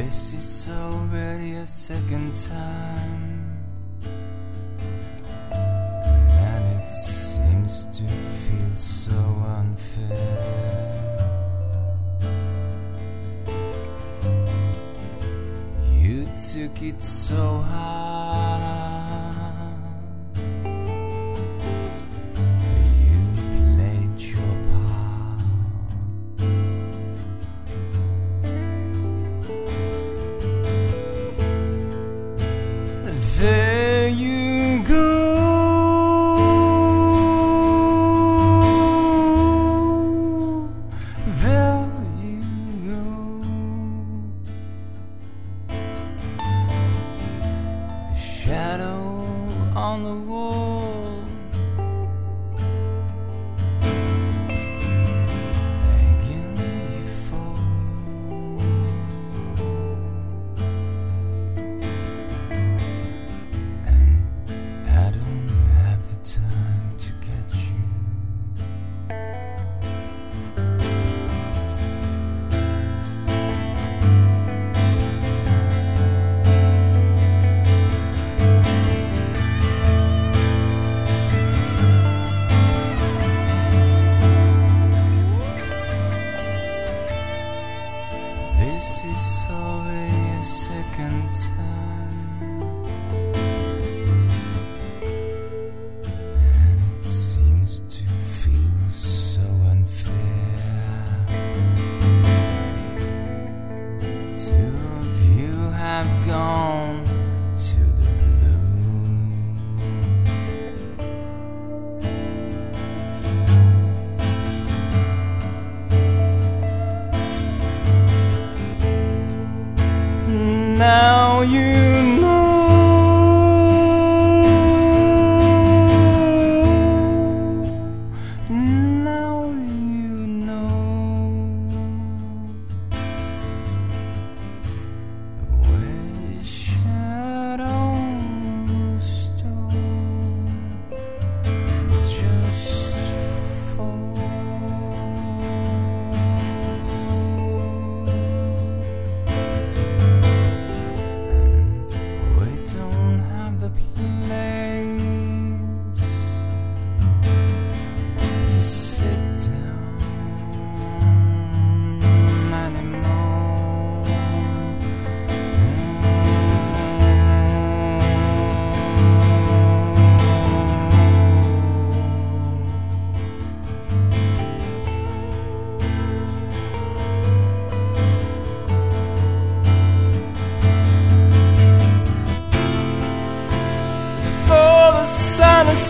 This is already a second time, and it seems to feel so unfair. You took it so hard, you played your part. There you go, there you go. A shadow on the wall, begging you fall. I don't have the time to get you. This is already a second time, and it seems to feel so unfair. Two of you have gone to the blue. Now you know. Now you know. Where shadows don't just fall. We don't have the place to sit down anymore. For the sun and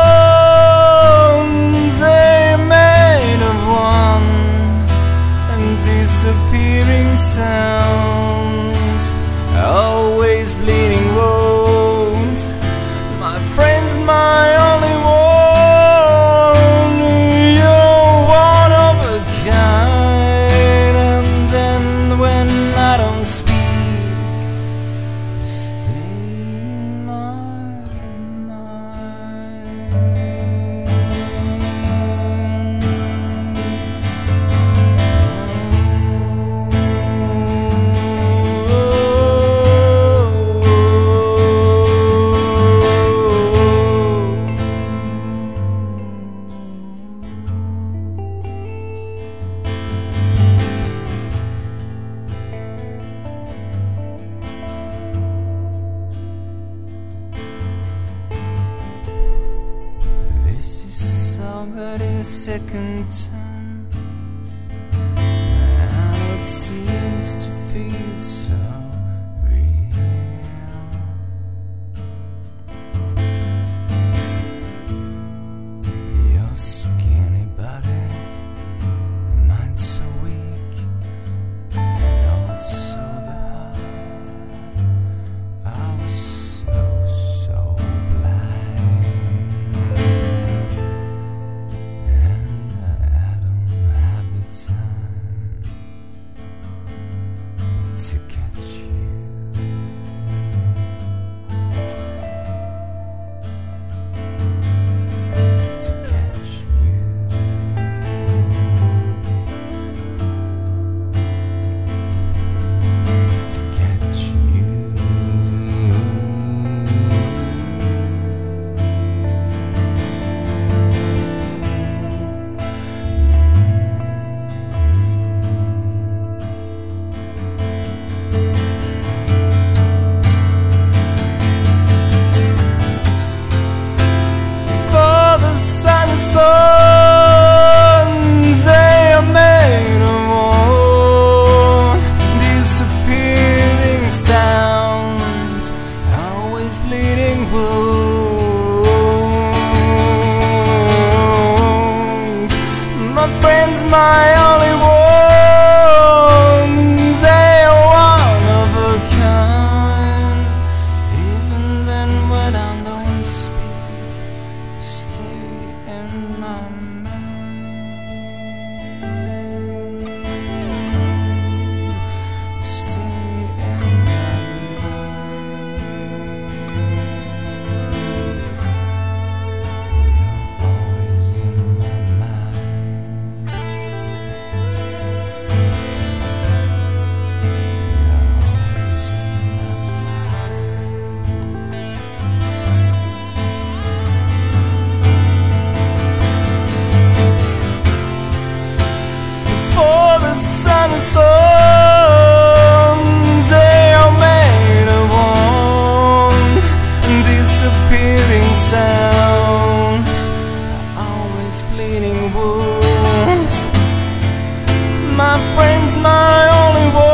stones, they made of one, and disappearing sounds, always bleeding road. My friends, my only one, you're one of a kind. And then when I don't speak, stay in my mind. This is already a second time, and it seems to feel so real. Your skinny body, mind so weak, and also the heart. I was so blind, and I was my only